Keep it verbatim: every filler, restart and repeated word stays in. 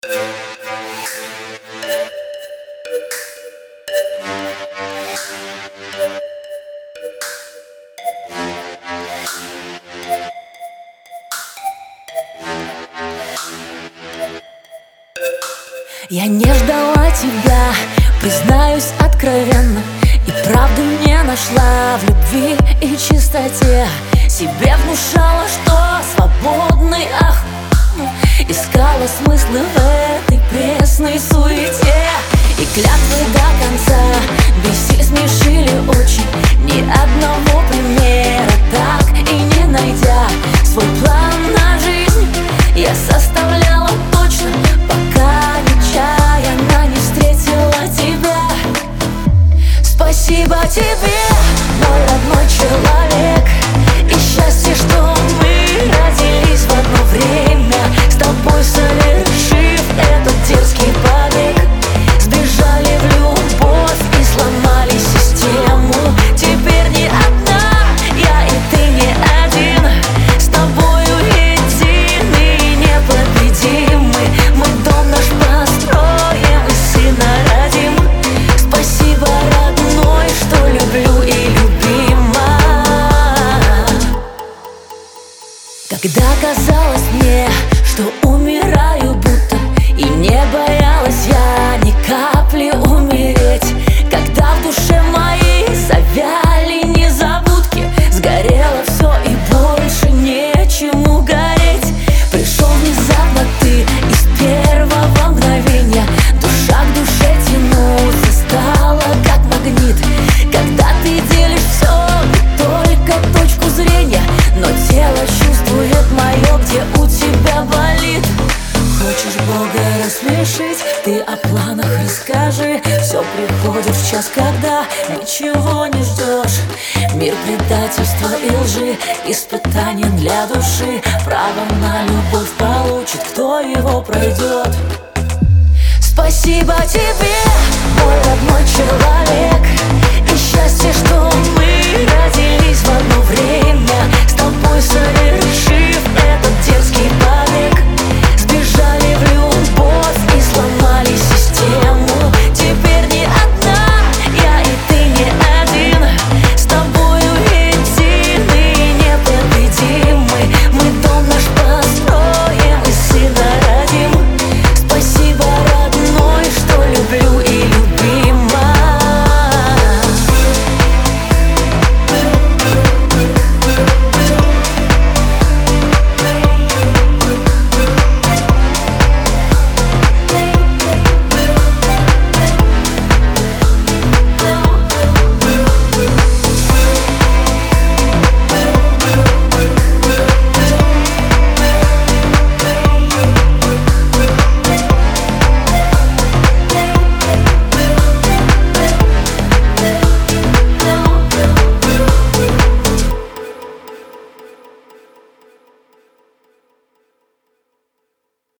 Я не ждала тебя, признаюсь откровенно, и правду не нашла в любви и чистоте. Себе внушала, что свободный, ах, искала смыслы в этой пресной суете. И клятвы до конца бесили, смешили очень. Ни одного примера так и не найдя свой план на жизнь, я составляла точно, пока нечаянно не встретила тебя. Спасибо тебе, мой родной человек, и счастье, что мы родились в одно время, с тобой совершив этот дерзкий побег. Сбежали в любовь и сломали систему. Теперь не одна я и ты не один, с тобою едины, непобедимы. Мы дом наш построим и сына родим. Спасибо, родной, что люблю и любима. Когда казалось мне, что умираю будто, и не боялась я ни капли умереть, когда в душе моей завяли незабудки, сгорело все и больше нечему гореть. Пришел внезапно ты, и с первого мгновения душа к душе тянуться стала как магнит. Когда ты делишь все, не только точку зрения, но тело чувствует мое, где у тебя болит. Хочешь Бога рассмешить, ты о планах расскажи. Все приходит в час, когда ничего не ждешь. Мир предательства и лжи, испытание для души. Право на любовь получит, кто его пройдет. Спасибо тебе, мой родной человек, и счастье, что мы родились в одно время, с тобой совершив этот дерзкий побег.